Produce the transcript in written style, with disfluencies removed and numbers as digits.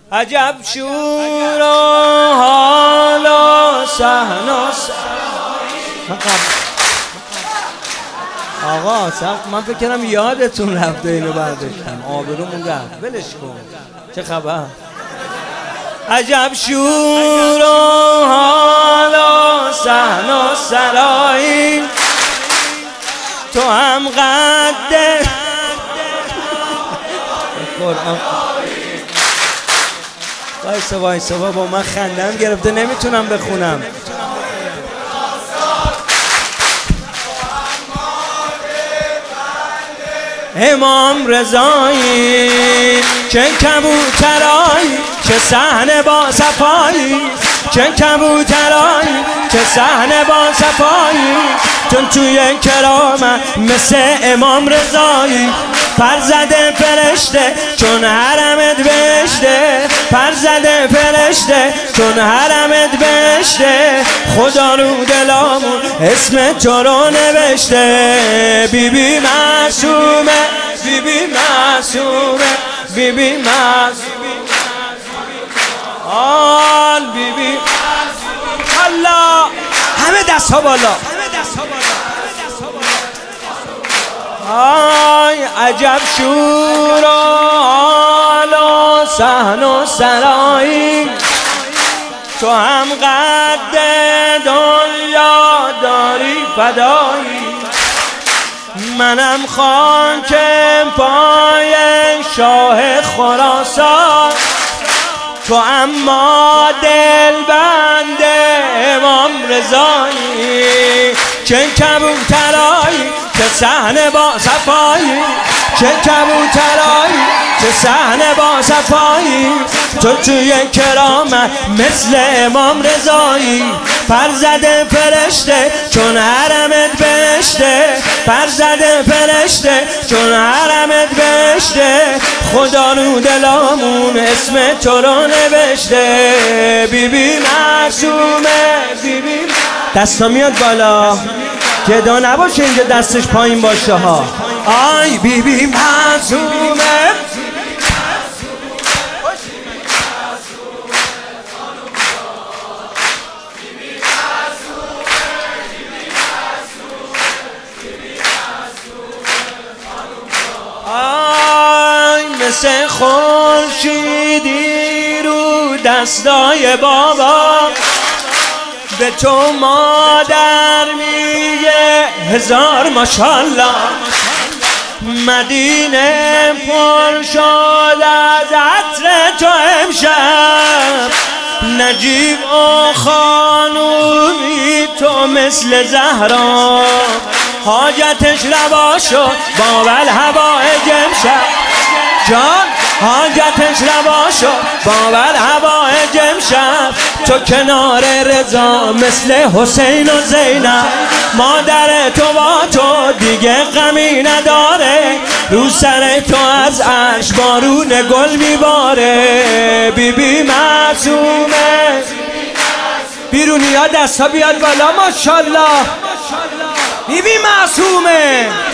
عجب شور و حال و صحن و آقا من فکر کنم یادتون رفته اینو برداشتم، آبرومون رفت، ولش کن. چه خبر؟ عجب شور و حال و صحن و سرایی، تو هم قد وایسا با من خندم گرفته نمیتونم بخونم. امام رضایی چه کبوترایی، چه صحنه با صفایی، چه کبوترایی، چه صحنه با صفایی، چون توی کرامت مثل امام رضایی، فرزند فرشته چون حرمت بهشته، فرزند فرشته چون حرمت بهشته، خدا رو دلامون اسم تو رو نوشته. بیبی معصومه، بیبی معصومه، بیبی معصومه، آن بیبی الله. همه دست ها بالا. آی عجب شور و حال و صحن و سرایی، تو هم قد دنیا داری فدایی، منم خاک پای شاه خراسان، تو اما دل بند امام رضایی. چه کبوترایی، چه صحنه با صفایی، چه کبوترایی، چه صحنه با صفایی، تو توی کرامت مثل امام رضایی، فرزند فرشته چون حرمت بهشته، فرزند فرشته چون حرمت بهشته، خدا رو دلامون اسم تو رو نوشته. بیبی معصومه، بیبی دستا میاد بالا، جدا نباشه اینجا دستش پایین باشه ها. آی بیبی معصومه، آی مثل خورشیدی رو دستای بابا، به تو مادر میگه هزار ماشالله، مدینه پر شد از عطر تو امشب، نجیب و خانومی تو مثل زهرا، حاجتش روا شد باب الهوائج امشب، جان حاجتش روا شد باب الهوائج امشب، تو کنار رضا مثل حسین و زینب، مادر تو با تو دیگه غمی نداره، رو سر تو از عرش بارون گل میباره. بیبی معصومه، بیرونی ها دست ها بیاد بالا ماشالله. بیبی معصومه.